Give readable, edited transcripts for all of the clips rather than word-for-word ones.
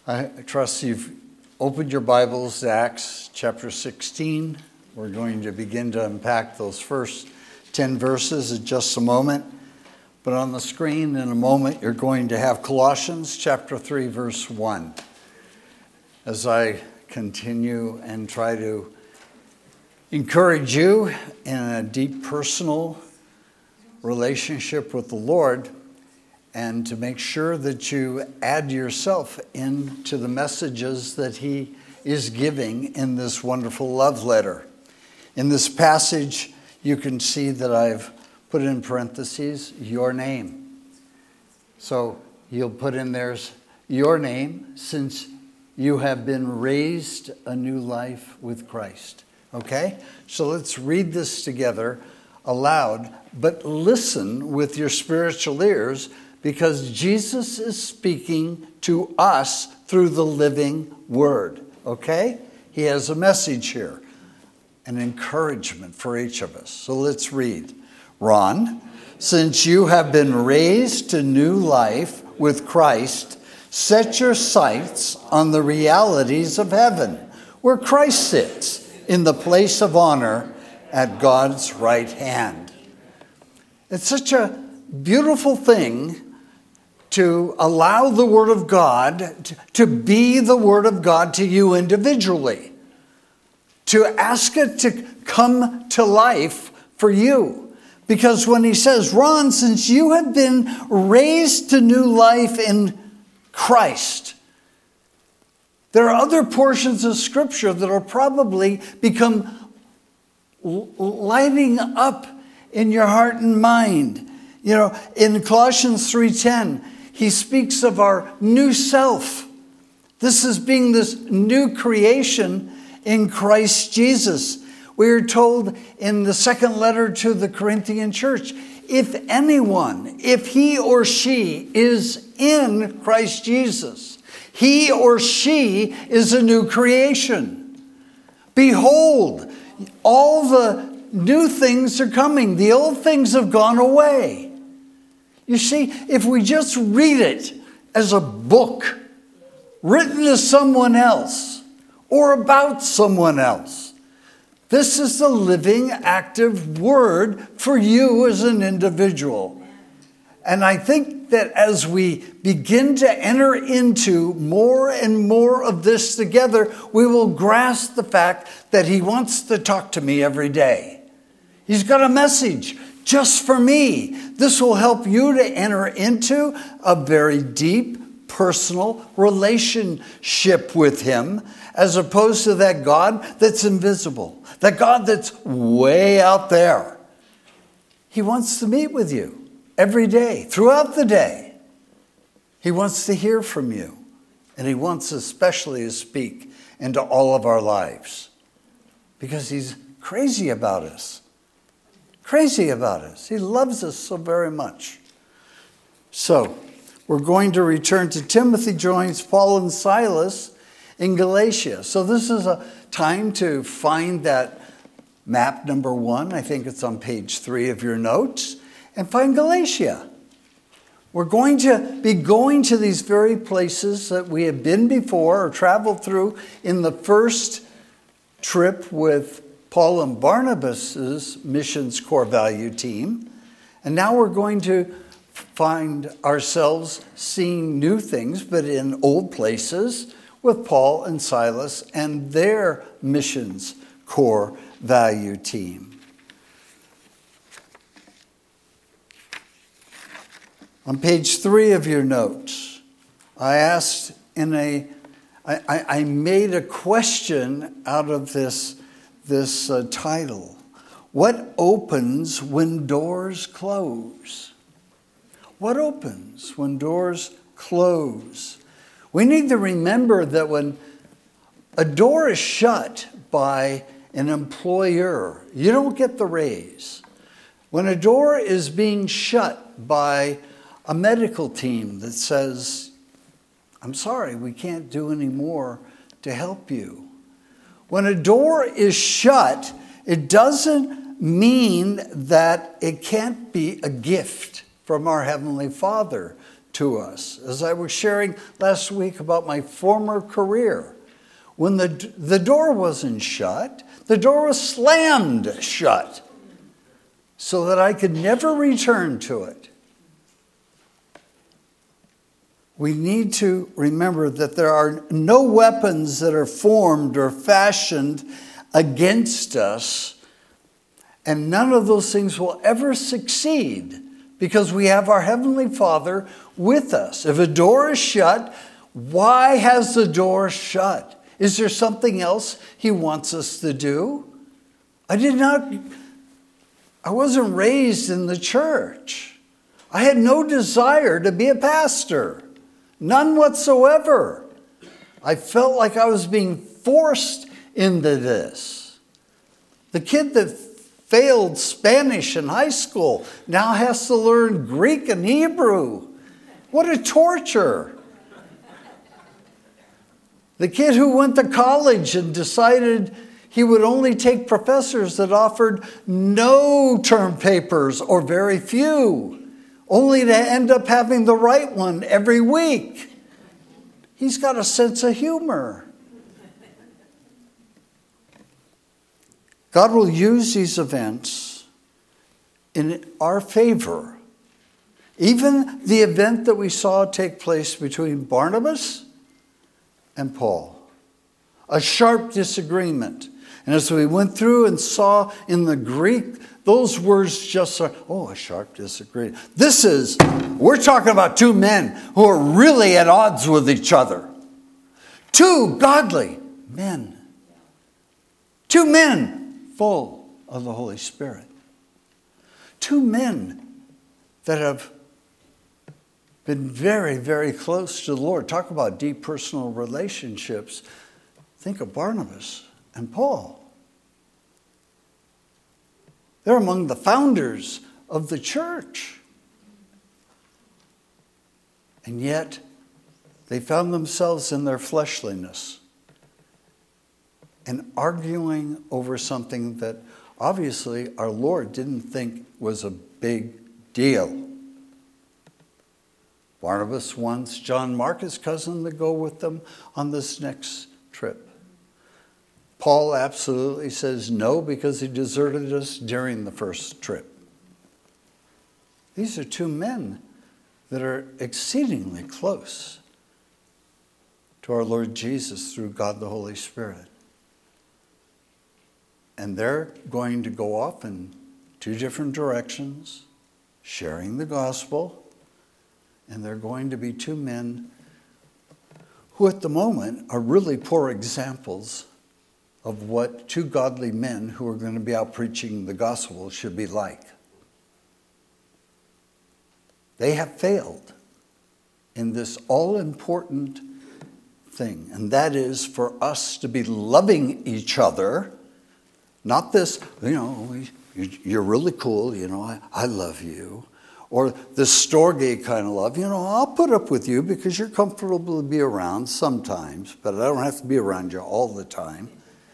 I trust you've opened your Bibles to Acts chapter 16. We're going to begin to unpack those first 10 verses in just a moment. But on the screen in a moment, you're going to have Colossians chapter 3, verse 1. As I continue and try to encourage you in a deep personal relationship with the Lord, and to make sure that you add yourself into the messages that he is giving in this wonderful love letter. In this passage, you can see that I've put in parentheses, your name. So you'll put in there your name, since you have been raised a new life with Christ. Okay? So let's read this together aloud, but listen with your spiritual ears, because Jesus is speaking to us through the living word, okay? He has a message here, an encouragement for each of us. So let's read. Ron, since you have been raised to new life with Christ, set your sights on the realities of heaven, where Christ sits in the place of honor at God's right hand. It's such a beautiful thing to allow the Word of God to be the Word of God to you individually. To ask it to come to life for you. Because when he says, Ron, since you have been raised to new life in Christ, there are other portions of Scripture that will probably become lighting up in your heart and mind. You know, in Colossians 3:10, he speaks of our new self. This is being this new creation in Christ Jesus. We are told in the second letter to the Corinthian church, if anyone, if he or she is in Christ Jesus, he or she is a new creation. Behold, all the new things are coming. The old things have gone away. You see, if we just read it as a book written to someone else or about someone else, this is the living, active word for you as an individual. And I think that as we begin to enter into more and more of this together, we will grasp the fact that he wants to talk to me every day. He's got a message just for me. This will help you to enter into a very deep, personal relationship with him, as opposed to that God that's invisible, that God that's way out there. He wants to meet with you every day, throughout the day. He wants to hear from you, and he wants especially to speak into all of our lives, because he's crazy about us. Crazy about us. He loves us so very much. So, we're going to return to Timothy joins Paul and Silas in Galatia. So this is a time to find that map number 1. I think it's on page 3 of your notes. And find Galatia. We're going to be going to these very places that we have been before or traveled through in the first trip with Paul and Barnabas's missions core value team. And now we're going to find ourselves seeing new things, but in old places with Paul and Silas and their missions core value team. On page 3 of your notes, I made a question out of this title. What opens when doors close? What opens when doors close? We need to remember that when a door is shut by an employer, you don't get the raise. When a door is being shut by a medical team that says, I'm sorry, we can't do any more to help you. When a door is shut, it doesn't mean that it can't be a gift from our Heavenly Father to us. As I was sharing last week about my former career, when the door wasn't shut, the door was slammed shut so that I could never return to it. We need to remember that there are no weapons that are formed or fashioned against us, and none of those things will ever succeed because we have our Heavenly Father with us. If a door is shut, why has the door shut? Is there something else He wants us to do? I wasn't raised in the church. I had no desire to be a pastor. None whatsoever. I felt like I was being forced into this. The kid that failed Spanish in high school now has to learn Greek and Hebrew. What a torture. The kid who went to college and decided he would only take professors that offered no term papers or very few, only to end up having the right one every week. He's got a sense of humor. God will use these events in our favor. Even the event that we saw take place between Barnabas and Paul. A sharp disagreement. And as we went through and saw in the Greek, those words just are, a sharp disagreement. We're talking about two men who are really at odds with each other. Two godly men. Two men full of the Holy Spirit. Two men that have been very, very close to the Lord. Talk about deep personal relationships. Think of Barnabas and Paul. They're among the founders of the church. And yet, they found themselves in their fleshliness and arguing over something that obviously our Lord didn't think was a big deal. Barnabas wants John Mark, his cousin, to go with them on this next trip. Paul absolutely says no because he deserted us during the first trip. These are two men that are exceedingly close to our Lord Jesus through God the Holy Spirit. And they're going to go off in two different directions, sharing the gospel. And they're going to be two men who at the moment are really poor examples of what two godly men who are going to be out preaching the gospel should be like. They have failed in this all-important thing, and that is for us to be loving each other, not this, you're really cool, I love you. Or the storge kind of love. I'll put up with you because you're comfortable to be around sometimes, but I don't have to be around you all the time.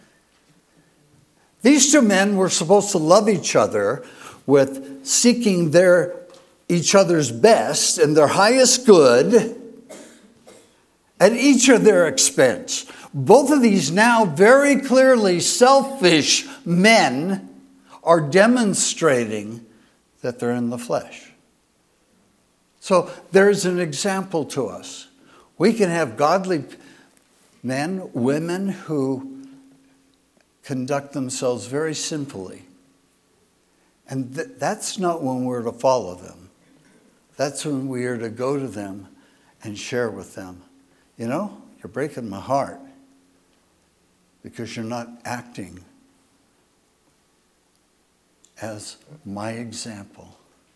These two men were supposed to love each other with seeking each other's best and their highest good at each of their expense. Both of these now very clearly selfish men are demonstrating that they're in the flesh. So there's an example to us. We can have godly men, women who conduct themselves very simply. And that's not when we're to follow them. That's when we are to go to them and share with them. You're breaking my heart because you're not acting as my example.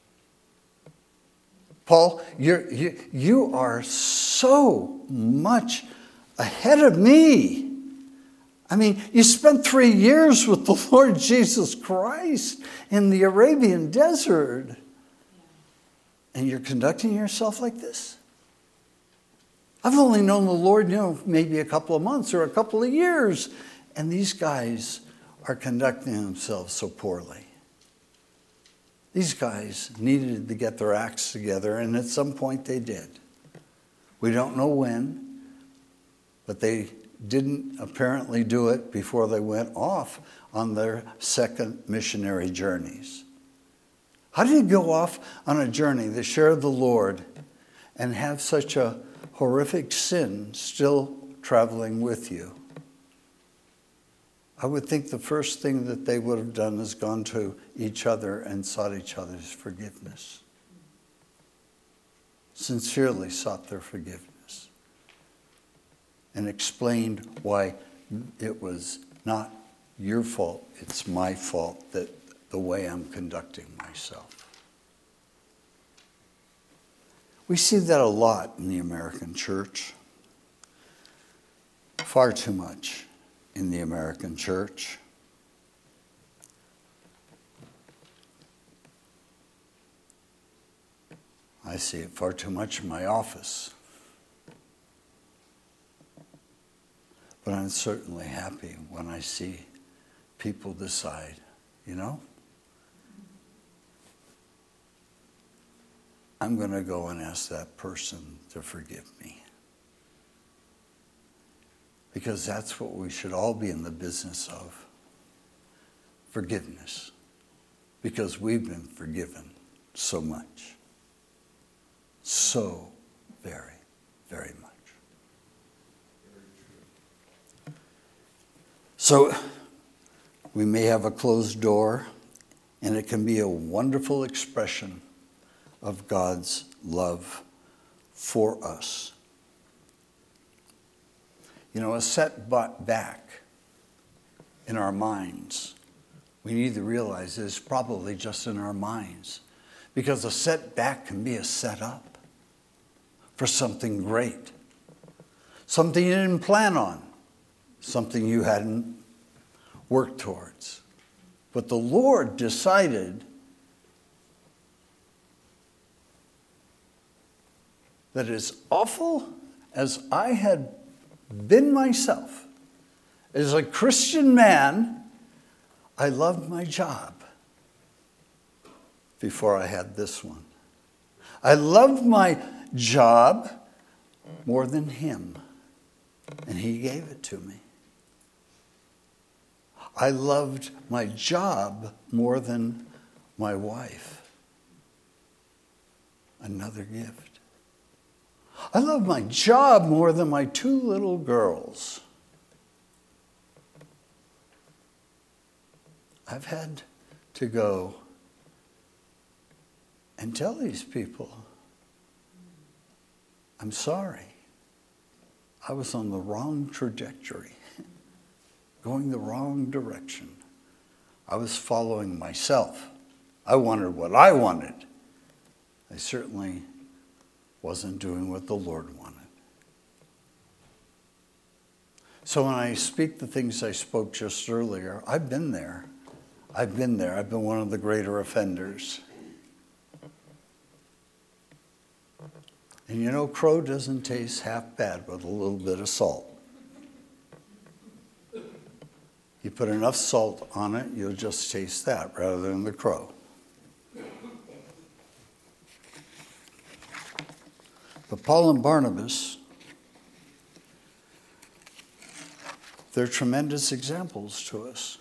Paul, you are so much ahead of me. I mean, you spent 3 years with the Lord Jesus Christ in the Arabian desert. And you're conducting yourself like this? I've only known the Lord, maybe a couple of months or a couple of years. And these guys are conducting themselves so poorly. These guys needed to get their acts together, and at some point they did. We don't know when, but they didn't apparently do it before they went off on their second missionary journeys. How do you go off on a journey to share the Lord and have such a horrific sin still traveling with you? I would think the first thing that they would have done is gone to each other and sought each other's forgiveness. Sincerely sought their forgiveness. And explained why it was not your fault, it's my fault that the way I'm conducting myself. We see that a lot in the American church. Far too much in the American church. I see it far too much in my office. But I'm certainly happy when I see people decide, I'm going to go and ask that person to forgive me. Because that's what we should all be in the business of. Forgiveness. Because we've been forgiven so much. So very, very much. So we may have a closed door, and it can be a wonderful expression of God's love for us. A setback in our minds, we need to realize is probably just in our minds. Because a setback can be a setup for something great. Something you didn't plan on. Something you hadn't worked towards. But the Lord decided that as awful as I had been myself, as a Christian man, I loved my job before I had this one. I loved my job more than him, and he gave it to me. I loved my job more than my wife. Another gift. I loved my job more than my 2 little girls. I've had to go and tell these people, I'm sorry. I was on the wrong trajectory, going the wrong direction. I was following myself. I wanted what I wanted. I certainly wasn't doing what the Lord wanted. So when I speak the things I spoke just earlier, I've been there. I've been one of the greater offenders. And crow doesn't taste half bad with a little bit of salt. You put enough salt on it, you'll just taste that rather than the crow. But Paul and Barnabas, they're tremendous examples to us.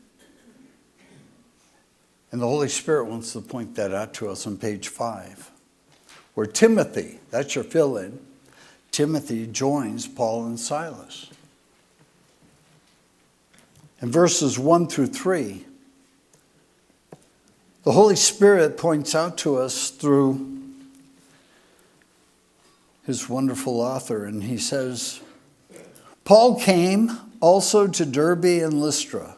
And the Holy Spirit wants to point that out to us on page 5. Where Timothy, that's your fill-in, Timothy joins Paul and Silas. In verses 1 through 3, the Holy Spirit points out to us through his wonderful author, and he says, Paul came also to Derbe and Lystra.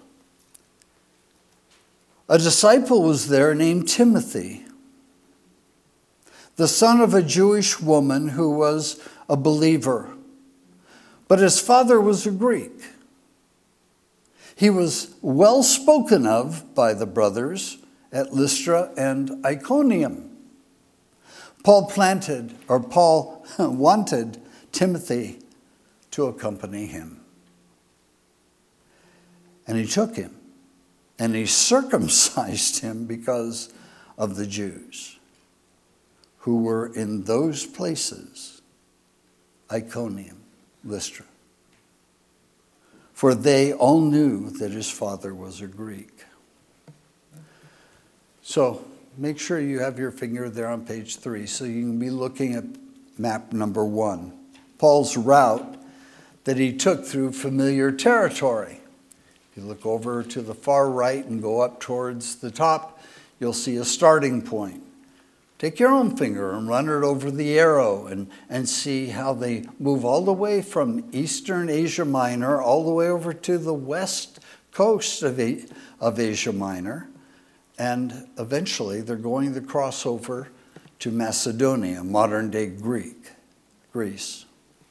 A disciple was there named Timothy, the son of a Jewish woman who was a believer, but his father was a Greek. He was well spoken of by the brothers at Lystra and Iconium. Paul wanted Timothy to accompany him. And he took him, and he circumcised him because of the Jews who were in those places, Iconium, Lystra. For they all knew that his father was a Greek. So make sure you have your finger there on page 3 so you can be looking at map number 1. Paul's route that he took through familiar territory. If you look over to the far right and go up towards the top, you'll see a starting point. Take your own finger and run it over the arrow and see how they move all the way from eastern Asia Minor all the way over to the west coast of Asia Minor. And eventually they're going to cross over to Macedonia, modern-day Greece.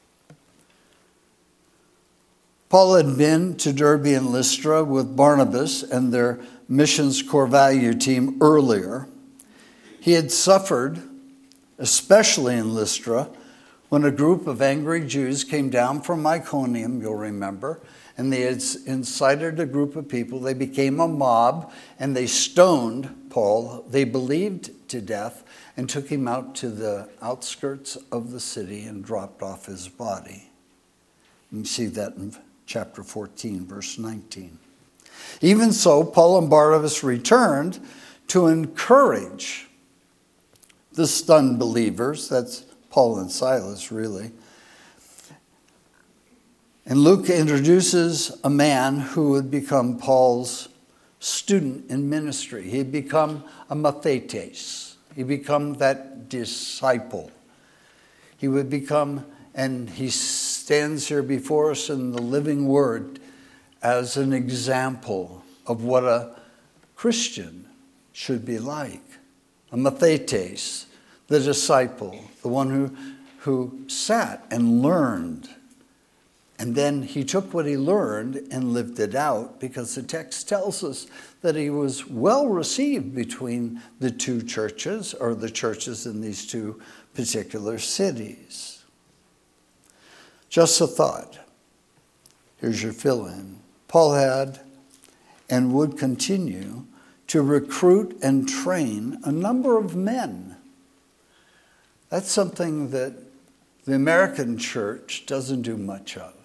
Paul had been to Derbe and Lystra with Barnabas and their Missions Core Value team earlier. He had suffered, especially in Lystra, when a group of angry Jews came down from Iconium, you'll remember, and they had incited a group of people. They became a mob, and they stoned Paul. They believed to death and took him out to the outskirts of the city and dropped off his body. You can see that in chapter 14, verse 19. Even so, Paul and Barnabas returned to encourage the stunned believers. That's Paul and Silas, really. And Luke introduces a man who would become Paul's student in ministry. He'd become a mathetes. He'd become that disciple. He would become, and he stands here before us in the living word as an example of what a Christian should be like. A mathetes, the disciple, the one who sat and learned. And then he took what he learned and lived it out, because the text tells us that he was well received between the two churches, or the churches in these two particular cities. Just a thought. Here's your fill-in. Paul had and would continue to recruit and train a number of men. That's something that the American church doesn't do much of.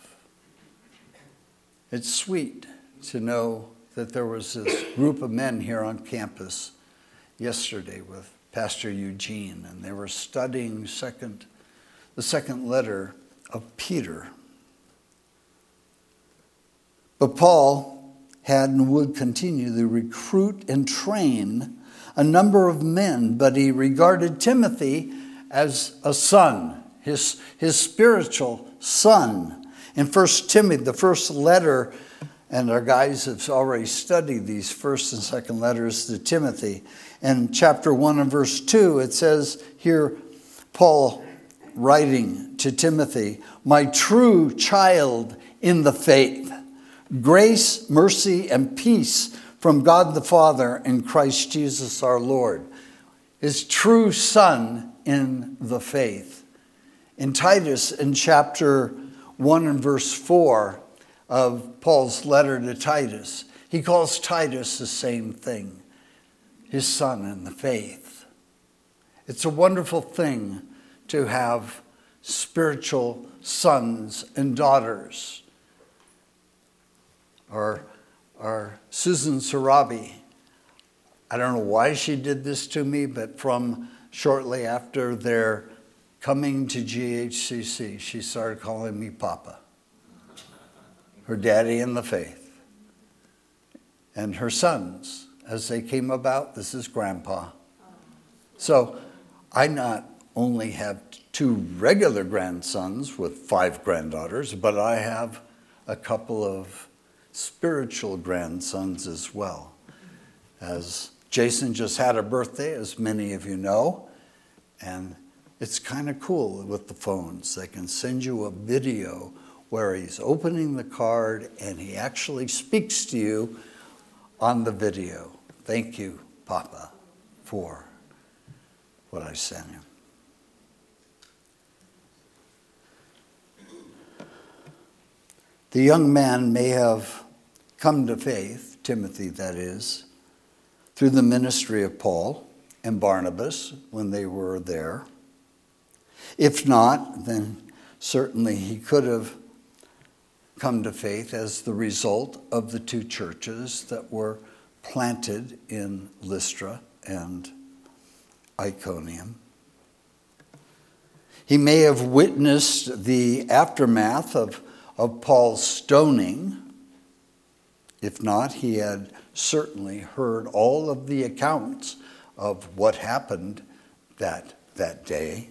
It's sweet to know that there was this group of men here on campus yesterday with Pastor Eugene, and they were studying the second letter of Peter. But Paul had and would continue to recruit and train a number of men, but he regarded Timothy as a son, his spiritual son. In 1 Timothy, the first letter, and our guys have already studied these first and second letters to Timothy. In chapter 1 and verse 2, it says here, Paul writing to Timothy, "My true child in the faith, grace, mercy, and peace from God the Father and Christ Jesus our Lord." His true son in the faith. In Titus, in chapter 1 and verse 4 of Paul's letter to Titus, he calls Titus the same thing, his son in the faith. It's a wonderful thing to have spiritual sons and daughters. Our Susan Sarabi, I don't know why she did this to me, but from shortly after their coming to GHCC, she started calling me Papa, her daddy in the faith. And her sons, as they came about, this is Grandpa. So I not only have 2 regular grandsons with 5 granddaughters, but I have a couple of spiritual grandsons as well. As Jason just had a birthday, as many of you know, and it's kind of cool with the phones. They can send you a video where he's opening the card and he actually speaks to you on the video. Thank you, Papa, for what I sent him. The young man may have come to faith, Timothy that is, through the ministry of Paul. and Barnabas when they were there. If not, then certainly he could have come to faith as the result of the two churches that were planted in Lystra and Iconium. He may have witnessed the aftermath of Paul's stoning. If not, he had certainly heard all of the accounts of what happened that day.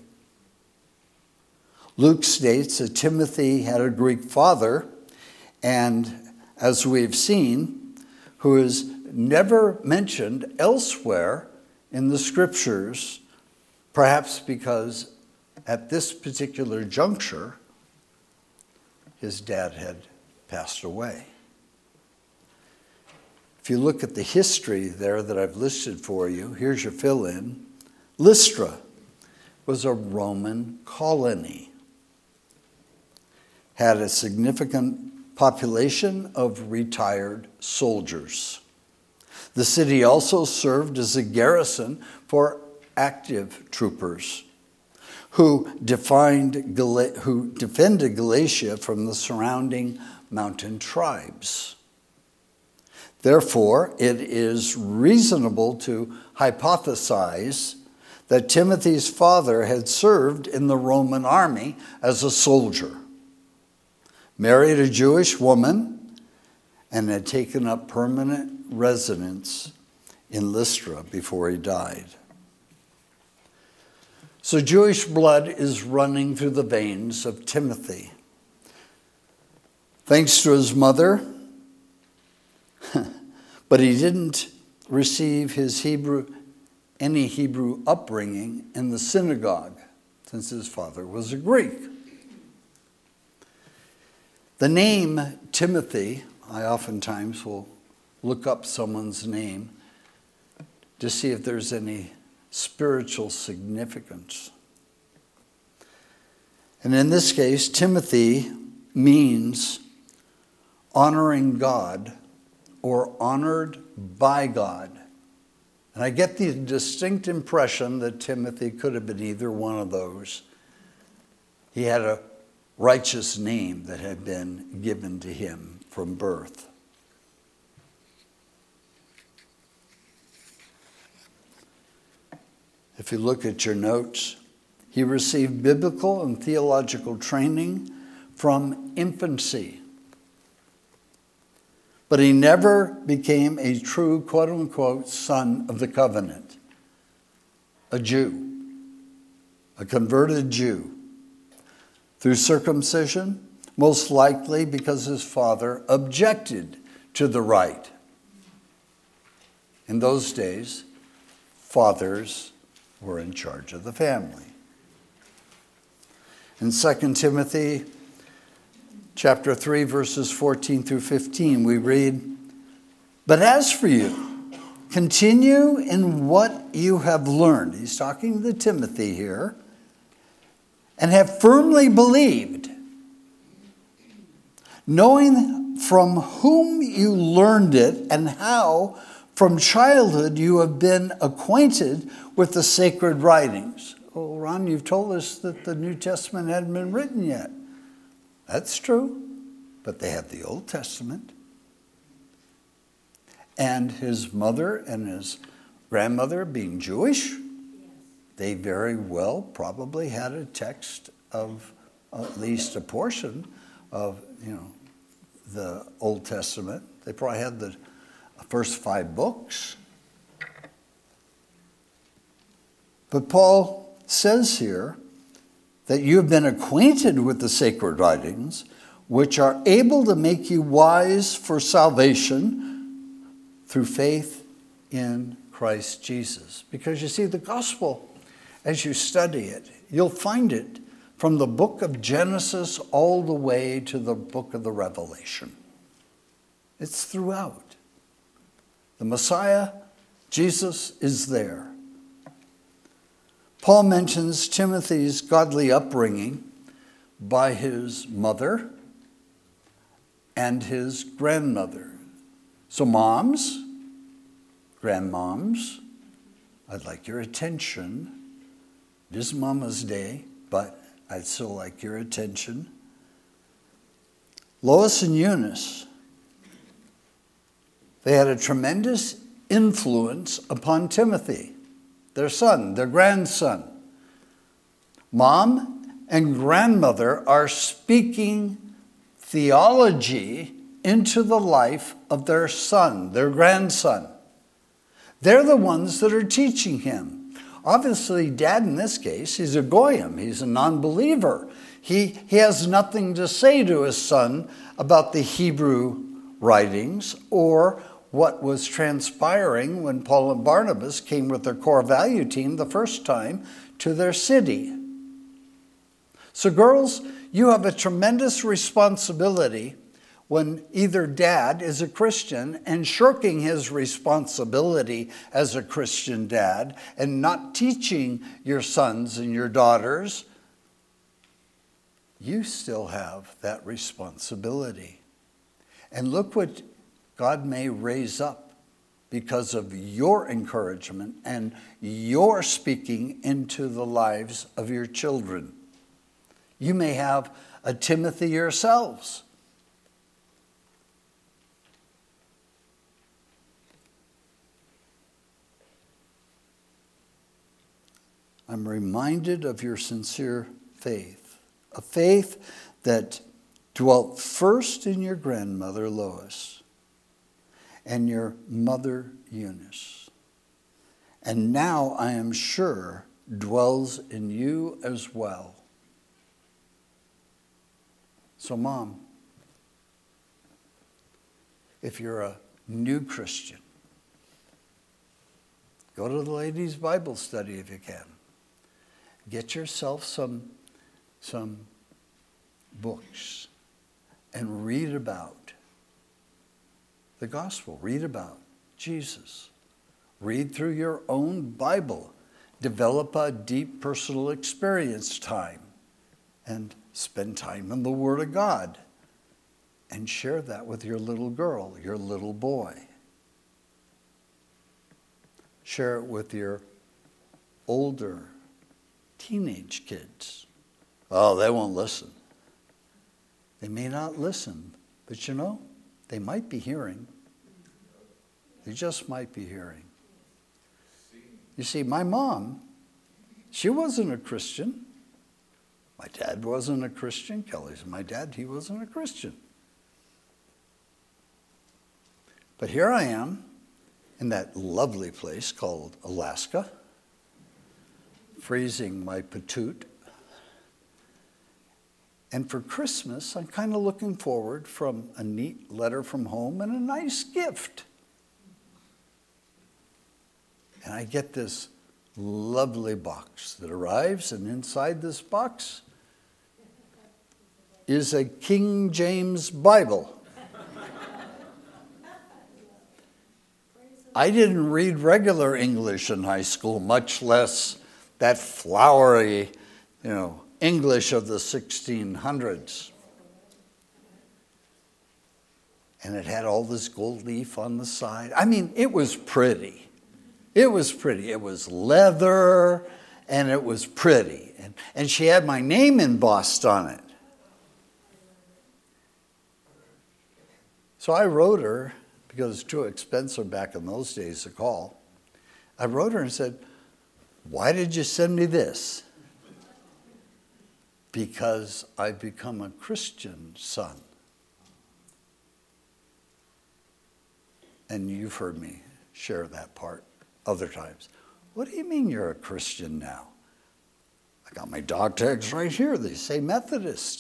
Luke states that Timothy had a Greek father, and as we've seen, who is never mentioned elsewhere in the scriptures, perhaps because at this particular juncture, his dad had passed away. If you look at the history there that I've listed for you, here's your fill-in. Lystra was a Roman colony, had a significant population of retired soldiers. The city also served as a garrison for active troopers who defended Galatia from the surrounding mountain tribes. Therefore, it is reasonable to hypothesize that Timothy's father had served in the Roman army as a soldier, married a Jewish woman, and had taken up permanent residence in Lystra before he died. So Jewish blood is running through the veins of Timothy. Thanks to his mother, but he didn't receive any Hebrew upbringing in the synagogue, since his father was a Greek. The name Timothy, I oftentimes will look up someone's name to see if there's any spiritual significance. And in this case, Timothy means honoring God or honored by God. And I get the distinct impression that Timothy could have been either one of those. He had a righteous name that had been given to him from birth. If you look at your notes, he received biblical and theological training from infancy. But he never became a true, quote-unquote, son of the covenant, a Jew, a converted Jew. Through circumcision, most likely because his father objected to the rite. In those days, fathers were in charge of the family. In 2 Timothy chapter 3, verses 14 through 15, we read, "But as for you, continue in what you have learned." He's talking to Timothy here. "And have firmly believed, knowing from whom you learned it and how from childhood you have been acquainted with the sacred writings." Oh, Ron, you've told us that the New Testament hadn't been written yet. That's true, but they have the Old Testament. And his mother and his grandmother being Jewish, they very well probably had a text of at least a portion of, the Old Testament. They probably had the first 5 books. But Paul says here that you have been acquainted with the sacred writings, which are able to make you wise for salvation through faith in Christ Jesus. Because you see, the gospel, as you study it, you'll find it from the book of Genesis all the way to the book of the Revelation. It's throughout. The Messiah, Jesus, is there. Paul mentions Timothy's godly upbringing by his mother and his grandmother. So moms, grandmoms, I'd like your attention. It is Mama's Day, but I'd still like your attention. Lois and Eunice, they had a tremendous influence upon Timothy, their son, their grandson. Mom and grandmother are speaking theology into the life of their son, their grandson. They're the ones that are teaching him. Obviously, Dad, in this case, he's a goyim. He's a non-believer. He has nothing to say to his son about the Hebrew writings or what was transpiring when Paul and Barnabas came with their core value team the first time to their city. So girls, you have a tremendous responsibility when either dad is a Christian and shirking his responsibility as a Christian dad and not teaching your sons and your daughters, you still have that responsibility. And look what God may raise up because of your encouragement and your speaking into the lives of your children. You may have a Timothy yourselves. I'm reminded of your sincere faith, a faith that dwelt first in your grandmother Lois and your mother Eunice, and now I am sure dwells in you as well. So Mom, if you're a new Christian, go to the ladies' Bible study if you can. Get yourself some books and read about the gospel. Read about Jesus. Read through your own Bible. Develop a deep personal experience time and spend time in the Word of God and share that with your little girl, your little boy. Share it with your older teenage kids. Oh, they won't listen. They may not listen, but you know, they might be hearing. They just might be hearing. You see, my mom, she wasn't a Christian. My dad wasn't a Christian. Kelly's my dad, he wasn't a Christian. But here I am in that lovely place called Alaska, freezing my patoot. And for Christmas, I'm kind of looking forward from a neat letter from home and a nice gift. And I get this lovely box that arrives, and inside this box is a King James Bible. I didn't read regular English in high school, much less that flowery, English of the 1600s. And it had all this gold leaf on the side. I mean, it was pretty. It was pretty. It was leather, and it was pretty. And she had my name embossed on it. So I wrote her, because it's too expensive back in those days to call. I wrote her and said, "Why did you send me this?" "Because I've become a Christian, son." And you've heard me share that part other times. "What do you mean you're a Christian now?" "I got my dog tags right here. They say Methodist."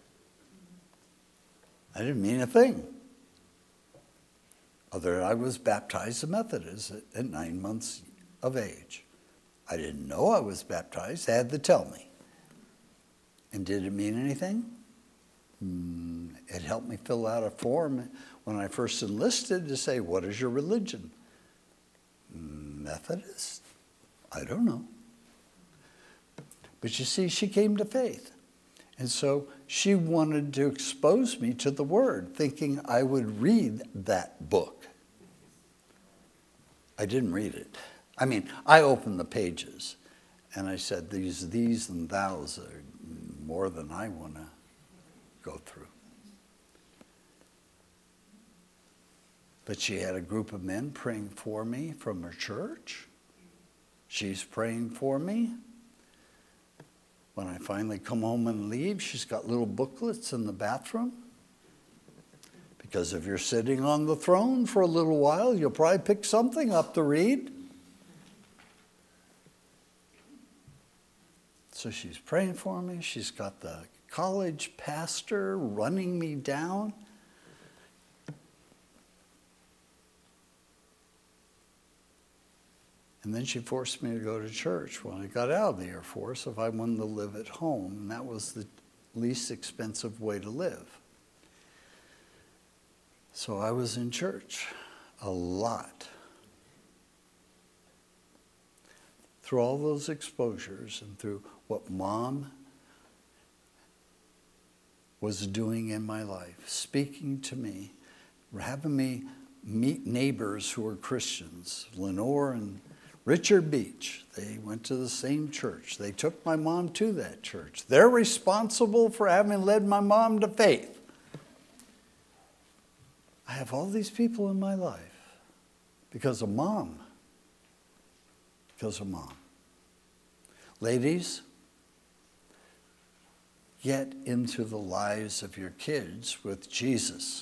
I didn't mean a thing. Other than I was baptized a Methodist at 9 months of age. I didn't know I was baptized. They had to tell me. And did it mean anything? It helped me fill out a form when I first enlisted to say, "What is your religion?" "Methodist?" "I don't know." But you see, she came to faith. And so she wanted to expose me to the Word, thinking I would read that book. I didn't read it. I mean, I opened the pages and I said, these and thous are more than I want to go through. But she had a group of men praying for me from her church. She's praying for me. When I finally come home and leave, she's got little booklets in the bathroom. Because if you're sitting on the throne for a little while, you'll probably pick something up to read. So she's praying for me. She's got the college pastor running me down. And then she forced me to go to church when I got out of the Air Force if I wanted to live at home. And that was the least expensive way to live. So I was in church a lot. Through all those exposures and through what Mom was doing in my life, speaking to me, having me meet neighbors who were Christians, Lenore and Richard Beach. They went to the same church. They took my mom to that church. They're responsible for having led my mom to faith. I have all these people in my life because of Mom. Because of Mom. Ladies, get into the lives of your kids with Jesus.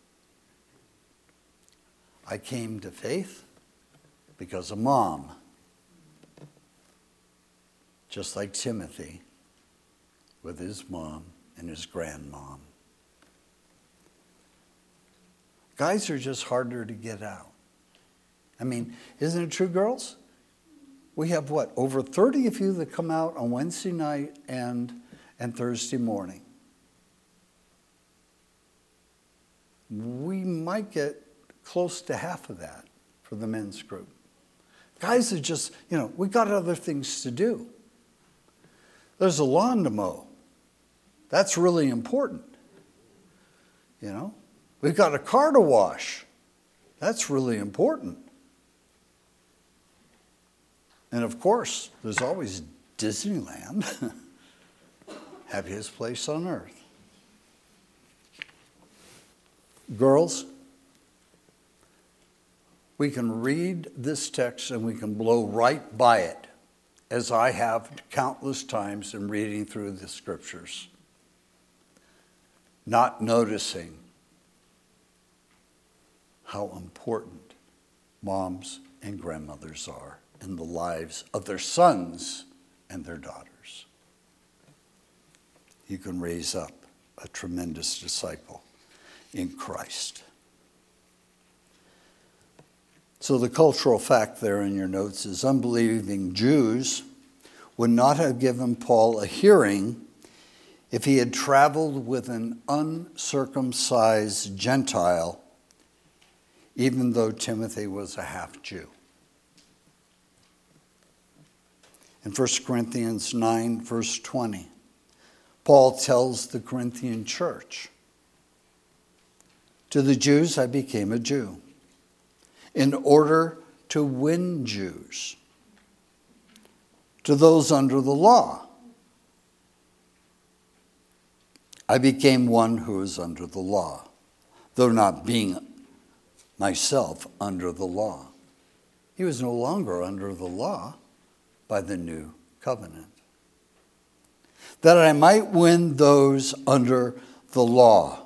I came to faith because of Mom. Just like Timothy with his mom and his grandmom. Guys are just harder to get out. I mean, isn't it true, girls? We have what, over 30 of you that come out on Wednesday night and Thursday morning. We might get close to half of that for the men's group. Guys are just, we got other things to do. There's a lawn to mow. That's really important. We've got a car to wash. That's really important. And of course, there's always Disneyland. Happiest place on earth. Girls, we can read this text and we can blow right by it, as I have countless times in reading through the scriptures, not noticing how important moms and grandmothers are in the lives of their sons and their daughters. You can raise up a tremendous disciple in Christ. So the cultural fact there in your notes is unbelieving Jews would not have given Paul a hearing if he had traveled with an uncircumcised Gentile, even though Timothy was a half-Jew. In 1 Corinthians 9, verse 20, Paul tells the Corinthian church, "To the Jews I became a Jew, in order to win Jews. To those under the law, I became one who is under the law, though not being myself under the law." He was no longer under the law by the new covenant. "That I might win those under the law."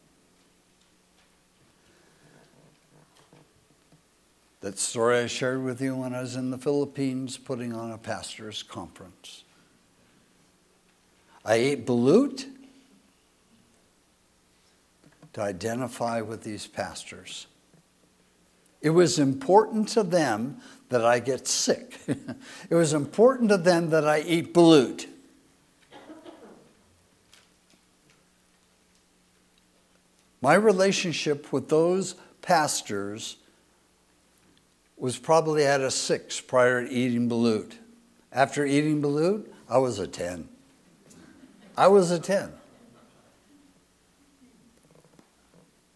That story I shared with you when I was in the Philippines putting on a pastor's conference. I ate balut to identify with these pastors. It was important to them that I get sick. It was important to them that I eat balut. My relationship with those pastors was probably at a 6 prior to eating balut. After eating balut, I was a 10. I was a 10.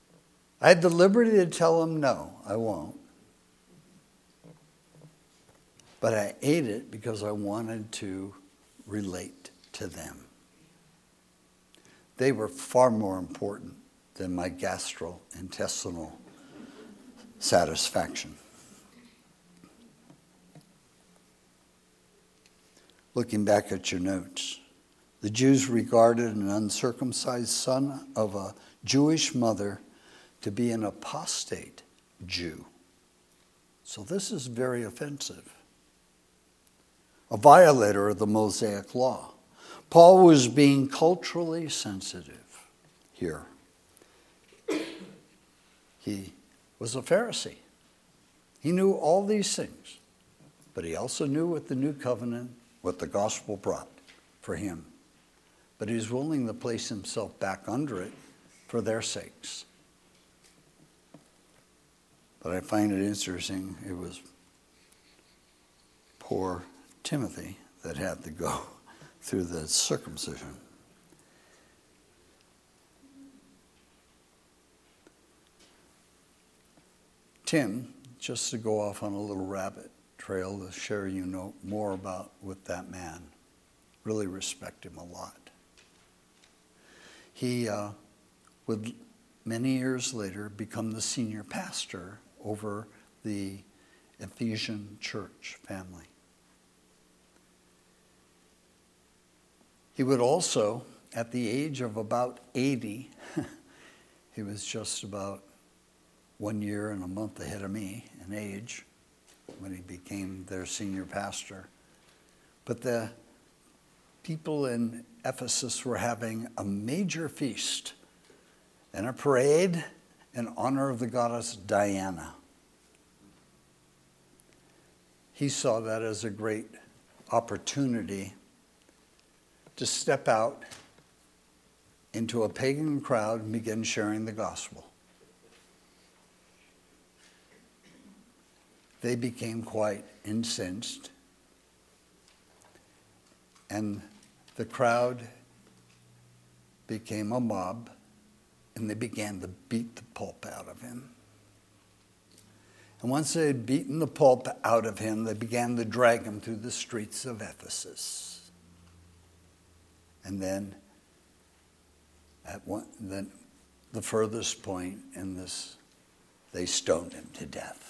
I had the liberty to tell them, no, I won't. but I ate it because I wanted to relate to them. They were far more important than my gastrointestinal satisfaction. Looking back at your notes, the Jews regarded an uncircumcised son of a Jewish mother to be an apostate Jew. So this is very offensive. A violator of the Mosaic law. Paul was being culturally sensitive here. He was a Pharisee. He knew all these things, but he also knew what the new covenant, what the gospel brought for him. But he was willing to place himself back under it for their sakes. But I find it interesting, it was poor Timothy that had to go through the circumcision. Tim, just to go off on a little rabbit trail to share more about with that man, really respect him a lot. He would, many years later, become the senior pastor over the Ephesian church family. He would also, at the age of about 80, he was just about 1 year and a month ahead of me in age when he became their senior pastor. But the people in Ephesus were having a major feast and a parade in honor of the goddess Diana. He saw that as a great opportunity to step out into a pagan crowd and begin sharing the gospel. They became quite incensed, and the crowd became a mob, and they began to beat the pulp out of him. And once they had beaten the pulp out of him, they began to drag him through the streets of Ephesus. And then, the furthest point in this, they stoned him to death.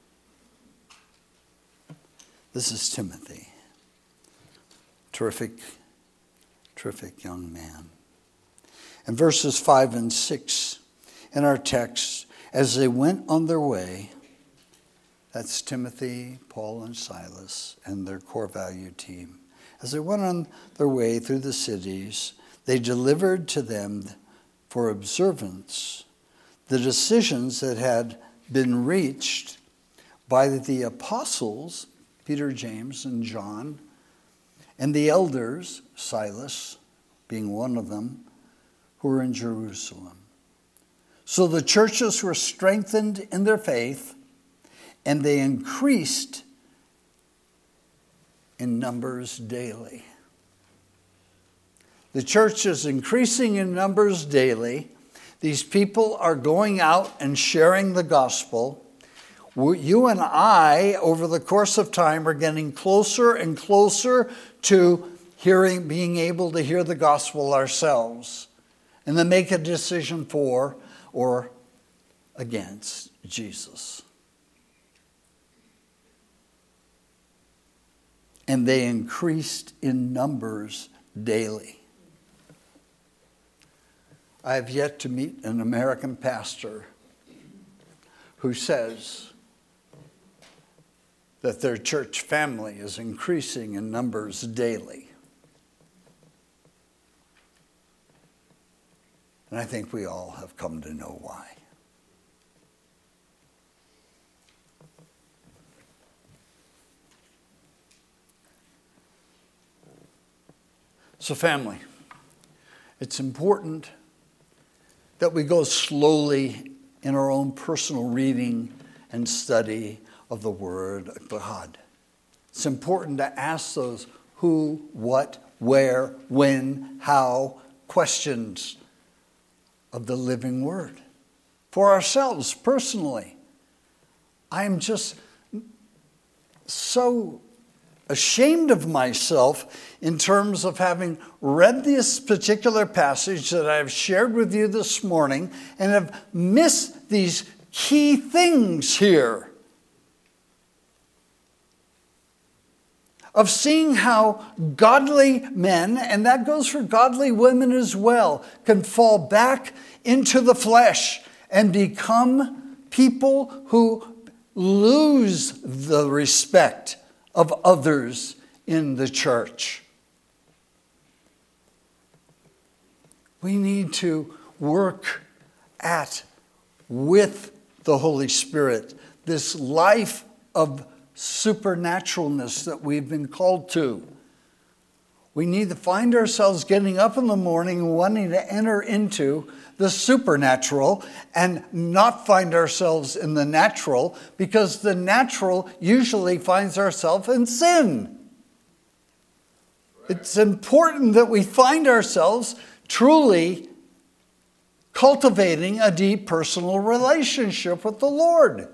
This is Timothy. Terrific young man. In verses 5 and 6 in our text, as they went on their way, that's Timothy, Paul, and Silas, and their core value team. As they went on their way through the cities, they delivered to them for observance the decisions that had been reached by the apostles, Peter, James, and John, and the elders, Silas being one of them, who were in Jerusalem. So the churches were strengthened in their faith, and they increased in numbers daily. The church is increasing in numbers daily. These people are going out and sharing the gospel. You and I, over the course of time, are getting closer and closer to being able to hear the gospel ourselves and then make a decision for or against Jesus. And they increased in numbers daily. I have yet to meet an American pastor who says that their church family is increasing in numbers daily. And I think we all have come to know why. So family, it's important that we go slowly in our own personal reading and study of the Word of God. It's important to ask those who, what, where, when, how questions of the living Word. For ourselves personally, I am just so ashamed of myself in terms of having read this particular passage that I've shared with you this morning and have missed these key things here. Of seeing how godly men, and that goes for godly women as well, can fall back into the flesh and become people who lose the respect of others in the church. We need to work with the Holy Spirit this life of supernaturalness that we've been called to. We need to find ourselves getting up in the morning and wanting to enter into the supernatural and not find ourselves in the natural, because the natural usually finds ourselves in sin. It's important that we find ourselves truly cultivating a deep personal relationship with the Lord.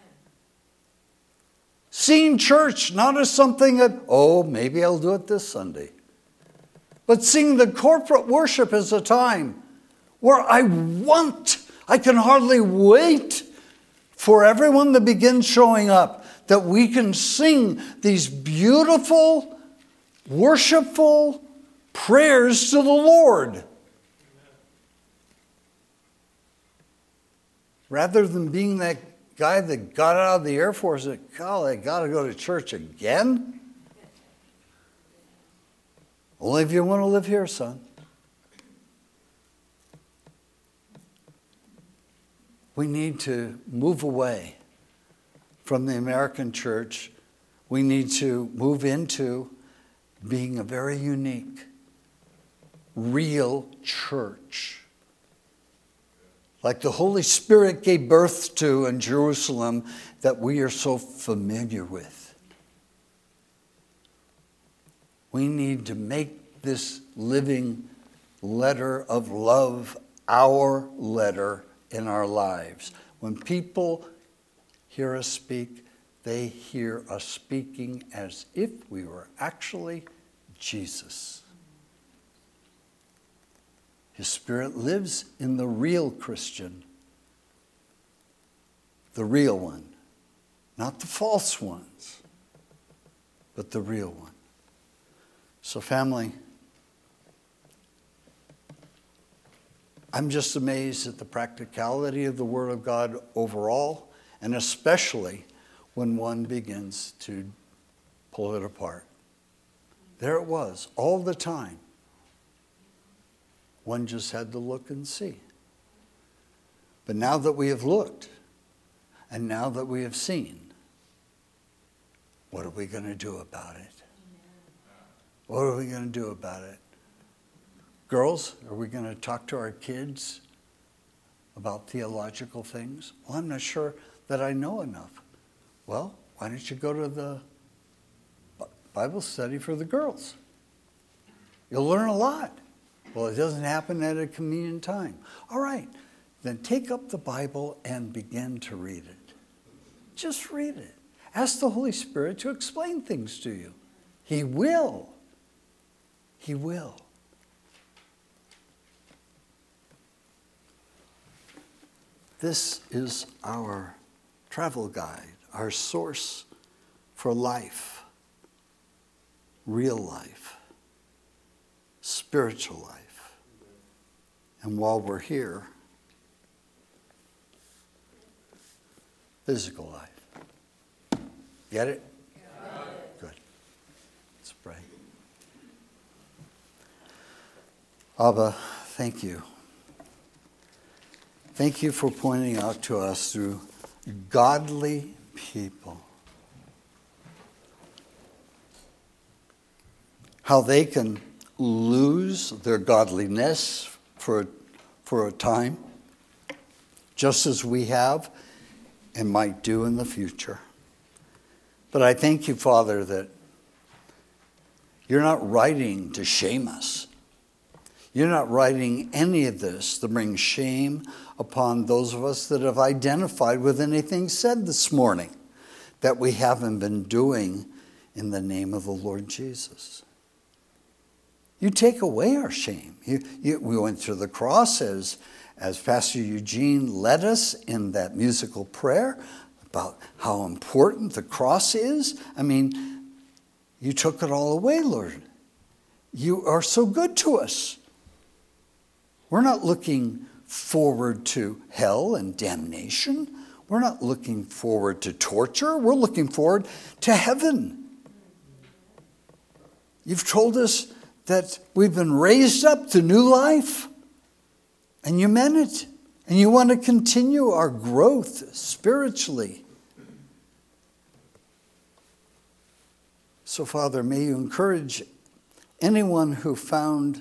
Seeing church not as something that, maybe I'll do it this Sunday. But seeing the corporate worship as a time where I can hardly wait for everyone to begin showing up, that we can sing these beautiful, worshipful prayers to the Lord. Rather than being that guy that got out of the Air Force and said, I got to go to church again? Only if you want to live here, son. We need to move away from the American church. We need to move into being a very unique, real church. Like the Holy Spirit gave birth to in Jerusalem, that we are so familiar with. We need to make this living letter of love our letter in our lives. When people hear us speak, they hear us speaking as if we were actually Jesus. His Spirit lives in the real Christian, the real one, not the false ones, but the real one. So family, I'm just amazed at the practicality of the Word of God overall, and especially when one begins to pull it apart. There it was, all the time. One just had to look and see. But now that we have looked, and now that we have seen, what are we going to do about it? What are we going to do about it? Girls, are we going to talk to our kids about theological things? Well, I'm not sure that I know enough. Well, why don't you go to the Bible study for the girls? You'll learn a lot. Well, it doesn't happen at a convenient time. All right, then take up the Bible and begin to read it. Just read it. Ask the Holy Spirit to explain things to you. He will. He will. This is our travel guide, our source for life, real life, spiritual life. And while we're here, physical life. Get it? Good. Let's pray. Abba, thank you. Thank you for pointing out to us through godly people how they can lose their godliness for a time, just as we have and might do in the future. But I thank you, Father, that you're not writing to shame us. You're not writing any of this to bring shame upon those of us that have identified with anything said this morning that we haven't been doing in the name of the Lord Jesus. You take away our shame. We went to the cross as Pastor Eugene led us in that musical prayer about how important the cross is. I mean, you took it all away, Lord. You are so good to us. We're not looking forward to hell and damnation. We're not looking forward to torture. We're looking forward to heaven. You've told us that we've been raised up to new life, and you meant it. And you want to continue our growth spiritually. So, Father, may you encourage anyone who found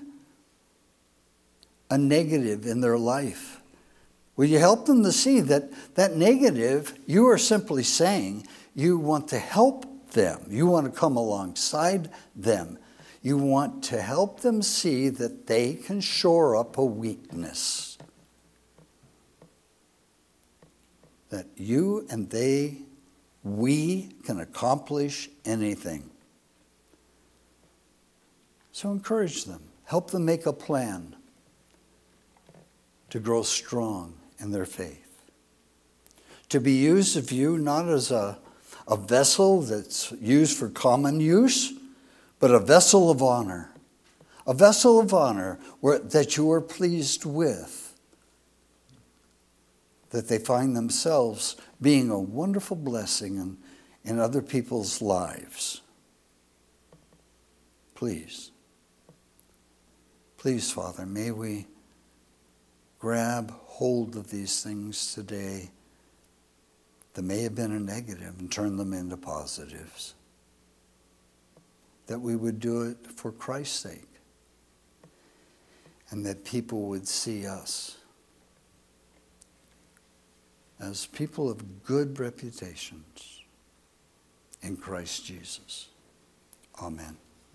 a negative in their life. Will you help them to see that that negative, you are simply saying you want to help them. You want to come alongside them. You want to help them see that they can shore up a weakness. That you and we can accomplish anything. So encourage them. Help them make a plan to grow strong in their faith. To be used of you not as a vessel that's used for common use, but a vessel of honor. A vessel of honor that you are pleased with. That they find themselves being a wonderful blessing in other people's lives. Please. Please, Father, may we grab hold of these things today that may have been a negative and turn them into positives. That we would do it for Christ's sake. And that people would see us as people of good reputations in Christ Jesus. Amen.